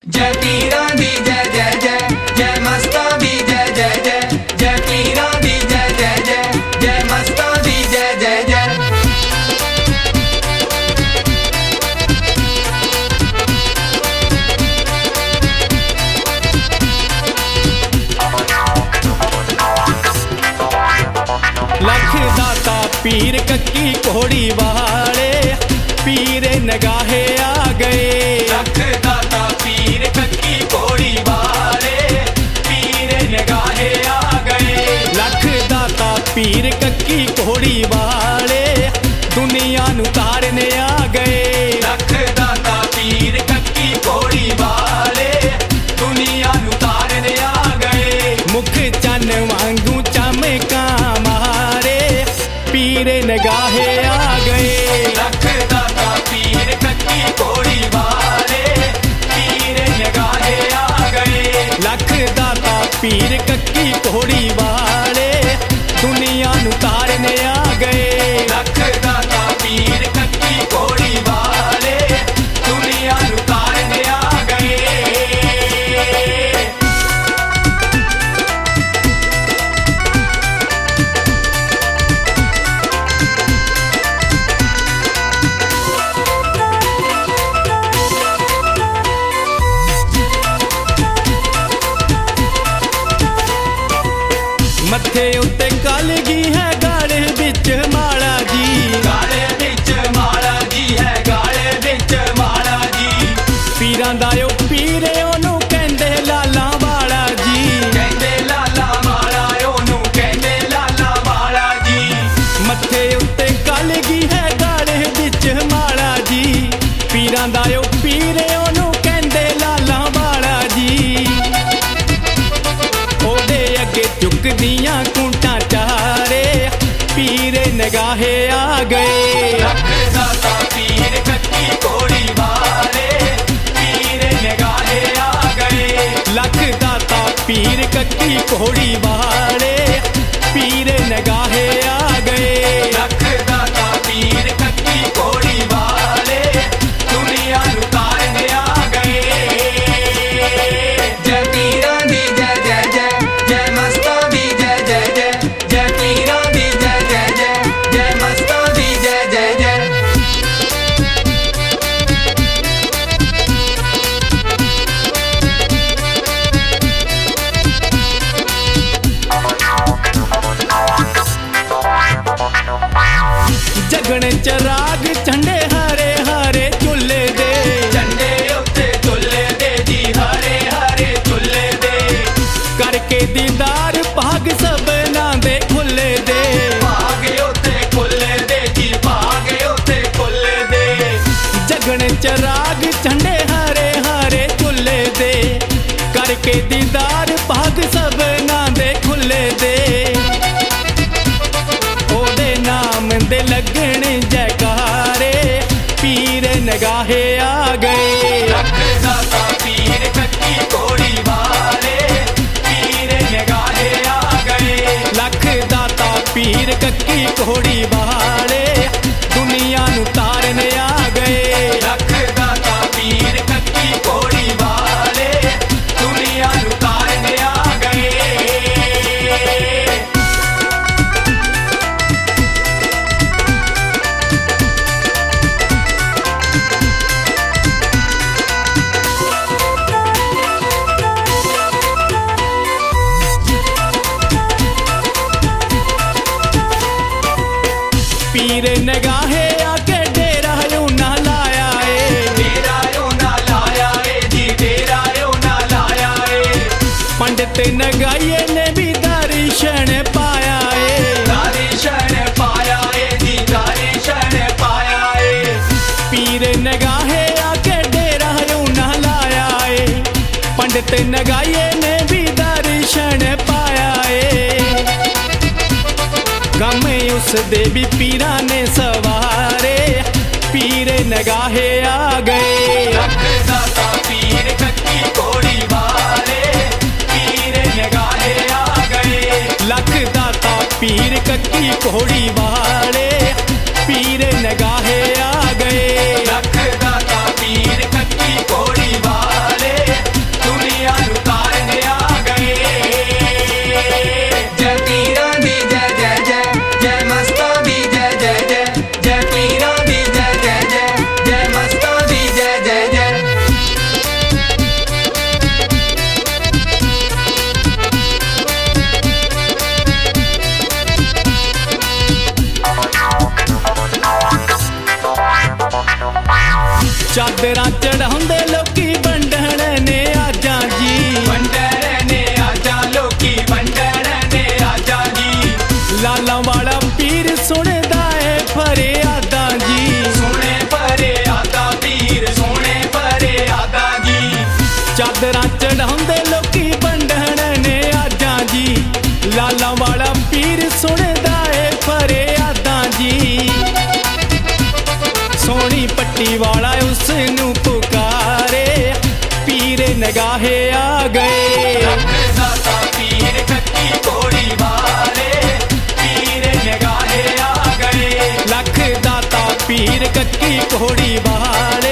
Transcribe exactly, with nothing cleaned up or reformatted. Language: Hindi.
जय पीरा दी जय जय जय, जय मस्ता दी जय जय जय, जय पीरा दी जय जय जय, जय मस्ता दी जय जय जय। लख दाता पीर कक्की कोड़ी वाले पीर नगाहे आ गए। लख दाता पीर कक्की कोड़ी वाले पीर नगाहे आ गए। लख दाता पीर कक्की कोड़ी वाले दुनिया नू तारने आ गए। लख दाता पीर कक्की कोड़ी वाले दुनिया नू तारने आ गए। मुख चन वांगू चमका मारे पीर नगाहे आ गए। लख दाता पीर कक्की कोड़ी वाले पीर नगाहे आ गए। लख दाता पीर कक्की कोड़ी वाले दुनिया नू तारने आ गए। लख दाता पीर कक्की कोड़ी वाले दुनिया नू तारने आ गए। मथे उत्ते कलगी है गाले बिच माला जी। गाले बिच माला जी है, गाले बिच माला जी। पीरां दा ओ पीरे ओनू कहंदे लाला वाला जी। कहंदे लाला वाला ओनू कहंदे लाला वाला जी। मथे उत्ते कलगी है गाले बिच माला जी। पीरां दा ओ पीरे ओनू कहंदे लाला वाला जी। ओदे अगे चुकदियां कुंटां चारे पीर नगाहे आ गए। लख दाता पीर कक्की कोड़ी वाले पीर नगाहे आ गए। लख दाता पीर कक्की कोड़ी वाले पीर नगाहे आ गए। लख दाता पीर कक्की कोड़ी वाले दुनिया नू तारने आ गए। जय पीरा दी जय जय जय, जय मस्ता दी जय जय जय, जय पीरा दी जय जय जय, जय मस्ता दी जय जय जय। जगन चराग झंडे हरे हरे चुल्ले दे। झंडे उत्ते चुल्ले दे जी, हरे हरे चुल्ले दे। करके दीदार भाग सबना दे खुले दे। भाग उत्ते खुले दे जी, भाग उत्ते खुले दे। जगन चराग झंडे हरे हरे चुल्ले दे। करके दीदार भाग सबना दे खुले दे। ओदे नाम दे लगन जयकारे पीर नगाहे आ गए। लख दाता पीर कक्की कोड़ी वाले पीर नगाहे आ गए। लख दाता पीर कक्की कोड़ी वाले दुनिया नू तारने आ गए। लख दाता पीर कक्की कोड़ी वाले दुनिया नू तारने आ गए। पीर नगाहे आके डेरा यूं ना लाया ए। डेरा यूं ना लाया ए जी, डेरा यूं ना लाया ए। पंडित नगाइए ने भी दर्शन पाया ए। दर्शन पाया ए जी, दर्शन पाया ए। पीर नगाहे आके डेरा यूं ना लाया ए। पंडित नगाइए ने भी दर्शन पाया ए। गम उस देवी पीरा ने सवारे पीर नगाहे आ गए। लख दाता पीर कक्की कोड़ी वाले पीर नगाहे आ गए। लख दाता पीर कक्की कोड़ी वाले पीर नगाहे आ गए। लख दाता पीर कक्की कोड़ी वाले ਚਾਦਰਾਂ ਚੜਾਉਂਦੇ ਲੋਕੀ ਵੰਡਣ ਨੇ ਆਜਾਂ ਜੀ, ਲਾਲਾਂ ਵਾਲਾ ਪੀਰ ਸੁਣਦਾ ਏ ਫਰਿਆਦਾਂ ਜੀ। ਸੋਹਣੀ ਪੱਟੀ ਵਾਲਾ ਉਸ ਨੂੰ ਪੁਕਾਰੇ, ਪੀਰ ਨਿਗਾਹੇ ਆ ਗਏ। ਲੱਖ ਦਾਤਾ ਪੀਰ ਕੱਕੀ ਘੋੜੀ ਵਾਲੇ, ਪੀਰ ਨਿਗਾਹੇ ਆ ਗਏ। ਲੱਖ ਦਾਤਾ ਪੀਰ ਕੱਕੀ ਘੋੜੀ ਵਾਲੇ,